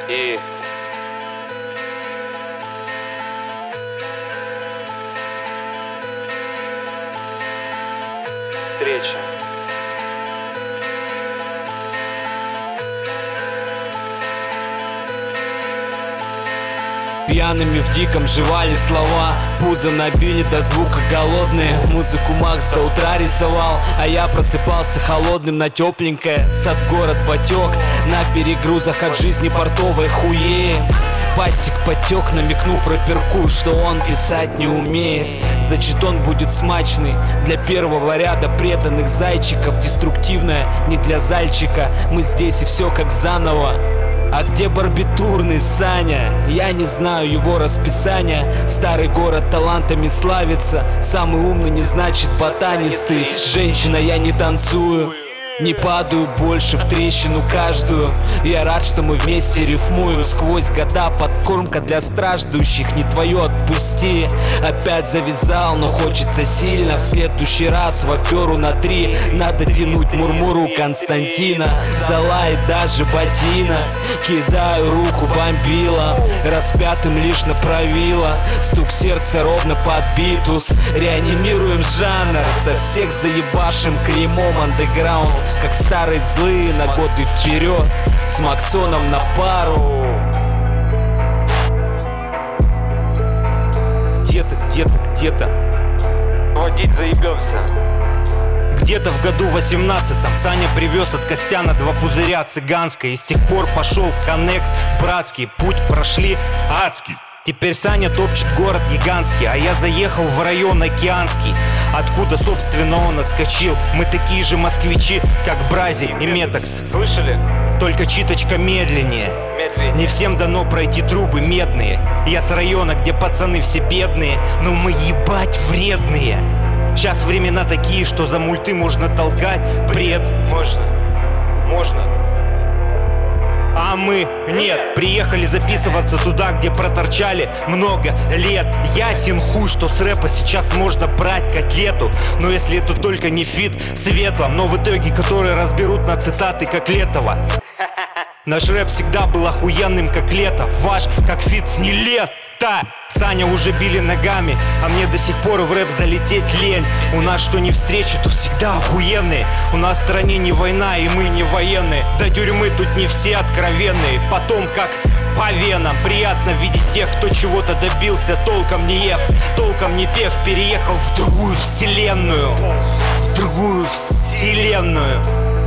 И встреча. Пьяными в диком жевали слова, пузо набили до звука голодные. Музыку Макс до утра рисовал, а я просыпался холодным на тепленькое. Сад город потек, на перегрузах от жизни портовой хуе. Пастик потек, намекнув рэперку, что он писать не умеет. Значит, он будет смачный для первого ряда преданных зайчиков. Деструктивная не для зальчика, мы здесь и все как заново. А где барбитурный Саня? Я не знаю его расписания. Старый город талантами славится. Самый умный не значит ботанистый. Женщина, я не танцую, не падаю больше в трещину каждую. Я рад, что мы вместе рифмуем сквозь года. Подкормка для страждущих, не твое отпусти. Опять завязал, но хочется сильно. В следующий раз в аферу на 3 надо тянуть мурмуру Константина. Залает даже ботинок, кидаю руку бомбила. Распятым лишь направила. Стук сердца ровно под битус. Реанимируем жанр, со всех заебашим клеймом андеграунд. Как старые злые на год и вперед, с Максоном на пару. Где-то Водить заебемся. Где-то в году 18-м Саня привез от Костяна 2 пузыря цыганской. И с тех пор пошел коннект братский. Путь прошли адский. Теперь Саня топчет город гигантский, а я заехал в район океанский, откуда, собственно, он отскочил. Мы такие же москвичи, как Брази и Метакс. Слышали? Только чуточка медленнее. Не всем дано пройти трубы медные. Я с района, где пацаны все бедные, но мы ебать вредные. Сейчас времена такие, что за мульты можно толкать бред. Можно. А мы нет, приехали записываться туда, где проторчали много лет. Ясен хуй, что с рэпа сейчас можно брать котлету. Но если это только не фит светлом, но в итоге которые разберут на цитаты, как Летова. Наш рэп всегда был охуенным, как лето. Ваш, как фит с Нилетто. Саня уже били ногами, а мне до сих пор в рэп залететь лень. У нас что не встречи, то всегда охуенные. У нас в стране не война, и мы не военные. До тюрьмы тут не все откровенные. Потом как по венам приятно видеть тех, кто чего-то добился, толком не ев, толком не пев. Переехал в другую вселенную. В другую вселенную.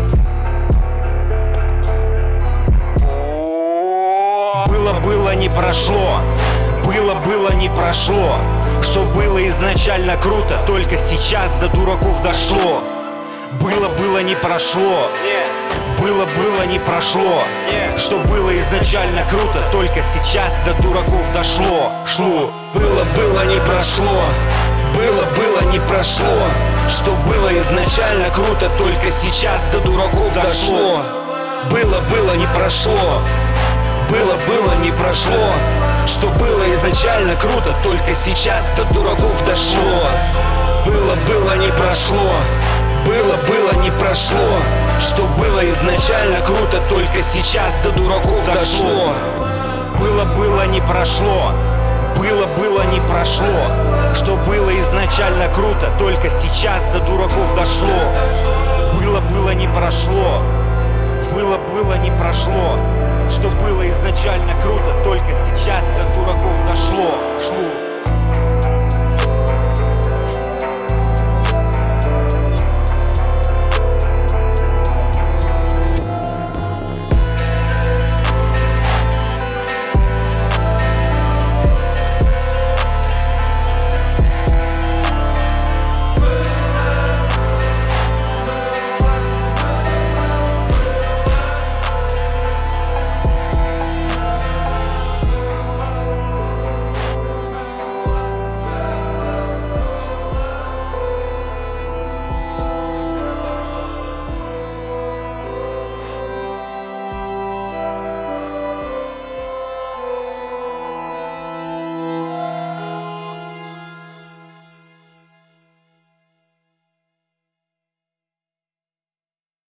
Было, не прошло. Было, не прошло. Что было изначально круто, только сейчас до дураков дошло. Было, не прошло. Было, не прошло. Что было изначально круто, только сейчас до дураков дошло. Было, не прошло. Было, не прошло. Что было изначально круто, только сейчас до дураков дошло. Было, не прошло. Было, не прошло. Что было изначально круто, только сейчас до дураков дошло. Было, не прошло. Было, не прошло. Что было изначально круто, только сейчас до дураков дошло. Было, не прошло. Было, не прошло. Что было изначально круто, только сейчас до дураков дошло. Было, не прошло. Было, не прошло. Что было изначально круто, только сейчас до дураков дошло.